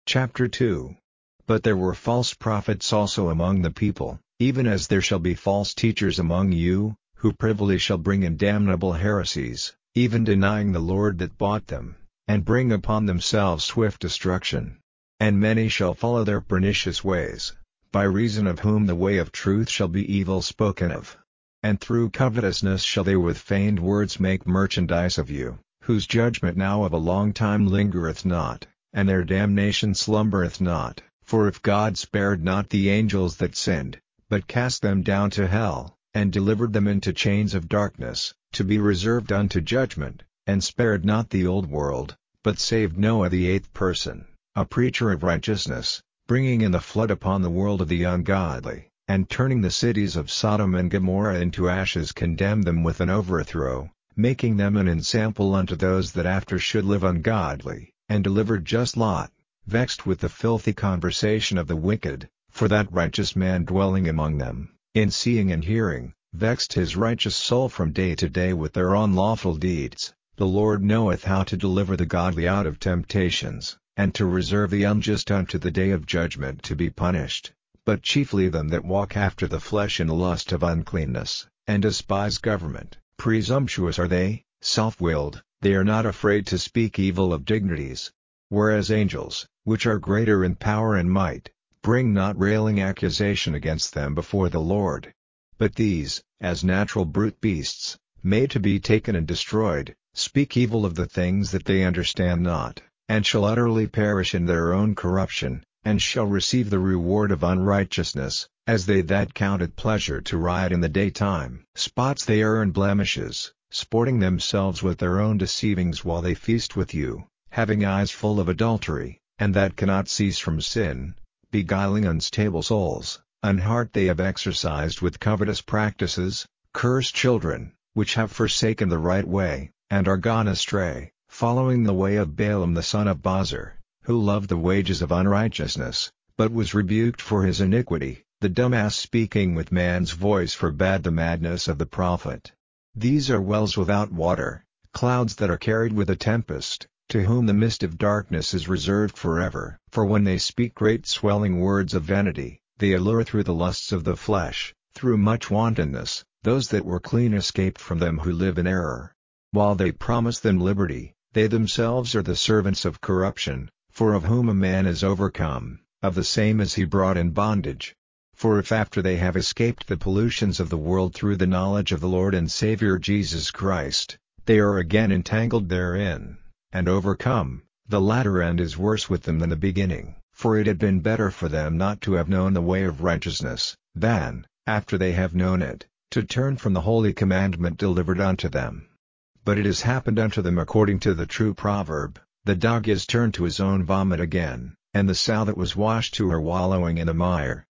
Chapter 2. But there were false prophets also among the people, even as there shall be false teachers among you, who privily shall bring in damnable heresies, even denying the Lord that bought them, and bring upon themselves swift destruction. And many shall follow their pernicious ways, by reason of whom the way of truth shall be evil spoken of. And through covetousness shall they with feigned words make merchandise of you, whose judgment now of a long time lingereth not, and their damnation slumbereth not. For if God spared not the angels that sinned, but cast them down to hell, and delivered them into chains of darkness, to be reserved unto judgment, and spared not the old world, but saved Noah the eighth person, a preacher of righteousness, bringing in the flood upon the world of the ungodly, and turning the cities of Sodom and Gomorrah into ashes, condemned them with an overthrow, making them an ensample unto those that after should live ungodly, and delivered just Lot, vexed with the filthy conversation of the wicked, for that righteous man dwelling among them, in seeing and hearing, vexed his righteous soul from day to day with their unlawful deeds. The Lord knoweth how to deliver the godly out of temptations, and to reserve the unjust unto the day of judgment to be punished, but chiefly them that walk after the flesh in lust of uncleanness, and despise government. Presumptuous are they, self-willed, they are not afraid to speak evil of dignities. Whereas angels, which are greater in power and might, bring not railing accusation against them before the Lord. But these, as natural brute beasts, made to be taken and destroyed, speak evil of the things that they understand not, and shall utterly perish in their own corruption, and shall receive the reward of unrighteousness, as they that count it pleasure to riot in the daytime. Spots they are and blemishes, sporting themselves with their own deceivings while they feast with you, having eyes full of adultery, and that cannot cease from sin, beguiling unstable souls, an heart they have exercised with covetous practices, cursed children, which have forsaken the right way, and are gone astray, following the way of Balaam the son of Bozor, who loved the wages of unrighteousness, but was rebuked for his iniquity. The dumb ass speaking with man's voice forbade the madness of the prophet. These are wells without water, clouds that are carried with a tempest, to whom the mist of darkness is reserved forever. For when they speak great swelling words of vanity, they allure through the lusts of the flesh, through much wantonness, those that were clean escaped from them who live in error. While they promise them liberty, they themselves are the servants of corruption, for of whom a man is overcome, of the same is he brought in bondage. For if after they have escaped the pollutions of the world through the knowledge of the Lord and Savior Jesus Christ, they are again entangled therein, and overcome, the latter end is worse with them than the beginning. For it had been better for them not to have known the way of righteousness, than, after they have known it, to turn from the holy commandment delivered unto them. But it has happened unto them according to the true proverb, the dog is turned to his own vomit again, and the sow that was washed to her wallowing in the mire.